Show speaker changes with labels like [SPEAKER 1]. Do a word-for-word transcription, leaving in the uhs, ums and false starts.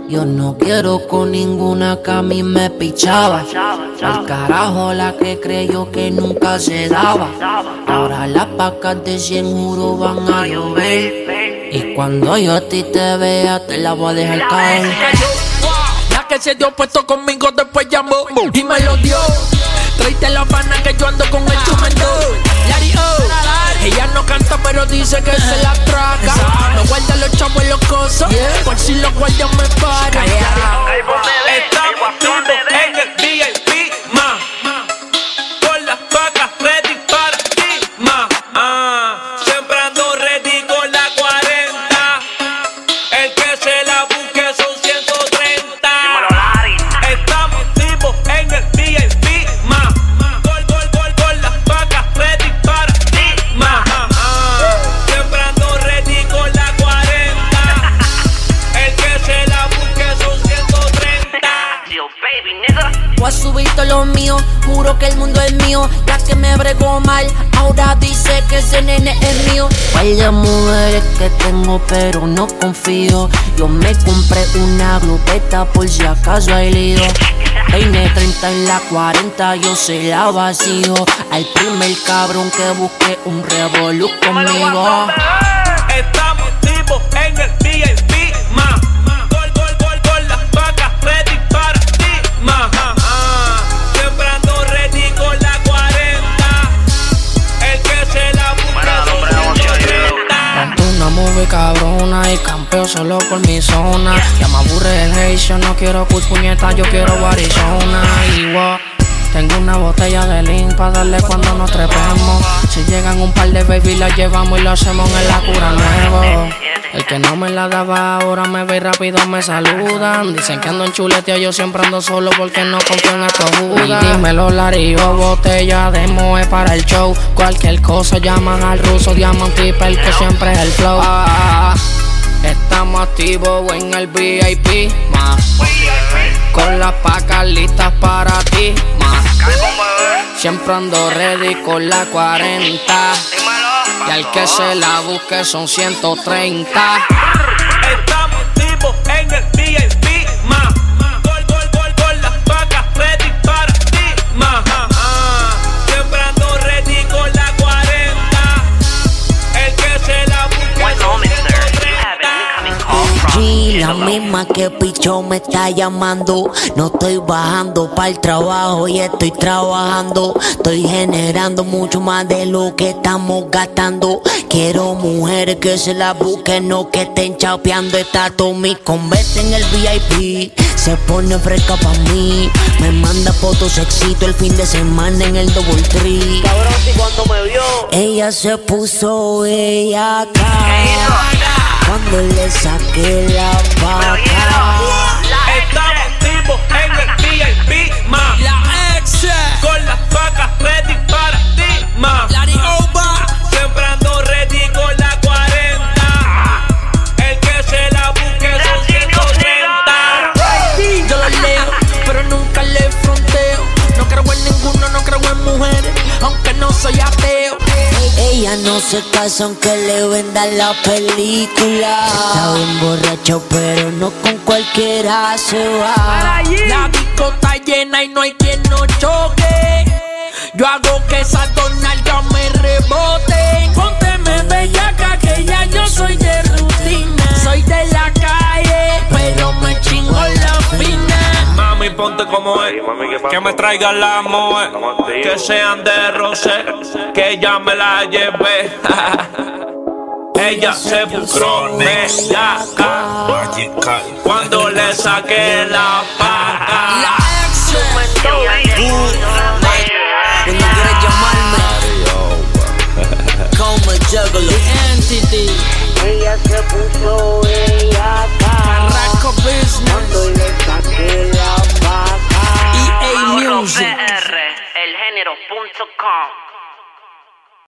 [SPEAKER 1] Yo no quiero con ninguna que a mí me pichaba. Al carajo la que creyó que nunca se daba. Ahora las pacas de cien juro van a llover. Y cuando yo a ti te vea te la voy a dejar caer.
[SPEAKER 2] La que se dio puesto conmigo después llamó y me lo dio. Tráete la pana que yo ando con el chumendo. Lari oh. Ella no canta pero dice que se la traga. No guarda los chavos en los cosos, por si los guardias me paran.
[SPEAKER 3] Estamos activos en el V I P, ma. Con las vacas ready para ti, ma. Ah, siempre ando ready con la cuarenta. El que se la busque son ciento treinta. Estamos activos en el V I P, ma. Gol, gol, gol, gol, las vacas ready para ti, ma. Ah, siempre ando ready con la cuarenta. El que se la busque son ciento treinta.
[SPEAKER 1] Voy a subir todo lo mío, juro que el mundo es mío. La que me bregó mal, ahora dice que ese nene es mío. Vaya mujeres que tengo pero no confío. Yo me compré una glupeta por si acaso hay lío. Peine treinta en la cuarenta, yo se la vacío. Al primer cabrón que busque un revolú conmigo.
[SPEAKER 3] Estamos activos en el V I P, ma. Gol, gol, gol, gol, las vacas ready para ti, ma. Ah, siempre ando ready con la cuarenta. El que se la busca son ciento treinta.
[SPEAKER 2] Monto una movie cabrona y campeo solo por mi zona. Ya me aburre el hate, yo no quiero cool puñeta, yo quiero Arizona. Igual tengo una botella de lean pa' darle cuando nos trepemos. Si llegan un par de baby la llevamos y lo hacemos en la cura nuevo. El que no me la daba ahora me ve y rápido me saludan. Dicen que ando en chuleteo, yo siempre ando solo porque no confío en estos judas. Y dímelo Lario, botella de moe para el show. Cualquier cosa llaman al ruso, Diamante y Perco, siempre es el flow. Ah, estamos activos en el V I P, ma. Con las pacas listas para ti, ma. Siempre ando ready con la cuarenta. Y al que se la busque son ciento treinta.
[SPEAKER 3] Estamos activos en el V I P, ma. Gol, gol, gol, gol, las vacas ready para ti, ma. Ah, siempre ando ready con la cuarenta. El que se la busque son ciento treinta.
[SPEAKER 1] G, la misma que pichó me está llamando. No estoy bajando para el trabajo y estoy trabajando. Estoy generando mucho más de lo que estamos gastando. Quiero mujeres que se la busquen, no que estén chapeando. Está Tommy con vete en el V I P. Se pone fresca pa' mí. Me manda fotos sexito el fin de semana en el Double Tree.
[SPEAKER 4] Cabrón, si cuando me vio
[SPEAKER 1] Ella se puso ella acá cuando le saqué la vaca.
[SPEAKER 3] Estamos activos en el V I P, ma.
[SPEAKER 2] La ex,
[SPEAKER 3] Con las vacas ready para ti, ma.
[SPEAKER 2] Lari Oba.
[SPEAKER 3] Siempre ando ready con la cuarenta. El que se la busque son ciento treinta.
[SPEAKER 2] Yo lo leo, pero nunca le fronteo. No creo en ninguno, no creo en mujeres, aunque no soy ateo.
[SPEAKER 1] Ella no se casa aunque le vendan la película. Está bien borracho pero no con cualquiera se va.
[SPEAKER 2] La disco está llena y no hay quien nos choque. Yo hago que esas dos nalgas me reboten. Pónteme bellaca que ya yo soy de rutina. Soy de la calle, pero me chingo la fina.
[SPEAKER 3] Mami, ponte como es. Que me traiga la moe. Que sean de rosé. Que ya me la llevé. Ella se buscó de la ca. Cuando le saqué la